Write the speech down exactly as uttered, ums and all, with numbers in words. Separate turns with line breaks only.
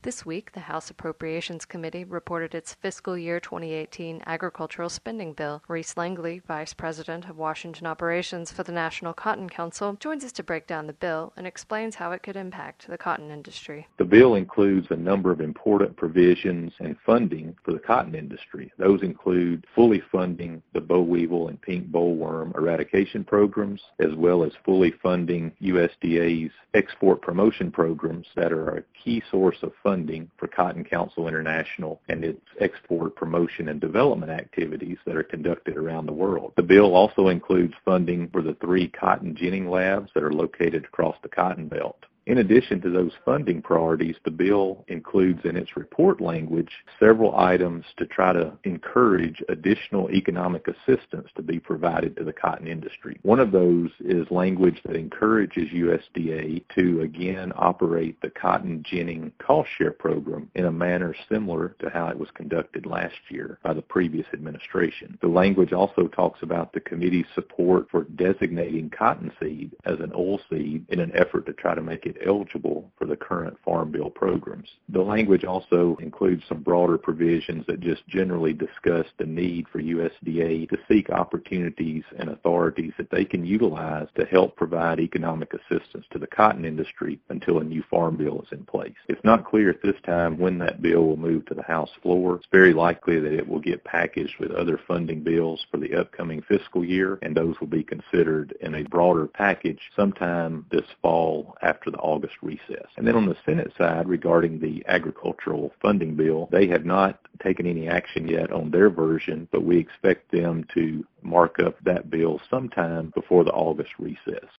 This week, the House Appropriations Committee reported its fiscal year twenty eighteen agricultural spending bill. Reese Langley, Vice President of Washington Operations for the National Cotton Council, joins us to break down the bill and explains how it could impact the cotton industry.
The bill includes a number of important provisions and funding for the cotton industry. Those include fully funding the boll weevil and pink bollworm eradication programs, as well as fully funding U S D A's export promotion programs that are a key source of funding for Cotton Council International and its export promotion and development activities that are conducted around the world. The bill also includes funding for the three cotton ginning labs that are located across the Cotton Belt. In addition to those funding priorities, the bill includes in its report language several items to try to encourage additional economic assistance to be provided to the cotton industry. One of those is language that encourages U S D A to again operate the cotton ginning cost share program in a manner similar to how it was conducted last year by the previous administration. The language also talks about the committee's support for designating cottonseed as an oilseed in an effort to try to make it eligible for the current Farm Bill programs. The language also includes some broader provisions that just generally discuss the need for U S D A to seek opportunities and authorities that they can utilize to help provide economic assistance to the cotton industry until a new Farm Bill is in place. It's not clear at this time when that bill will move to the House floor. It's very likely that it will get packaged with other funding bills for the upcoming fiscal year, and those will be considered in a broader package sometime this fall after the August recess. And then on the Senate side, regarding the agricultural funding bill, they have not taken any action yet on their version, but we expect them to mark up that bill sometime before the August recess.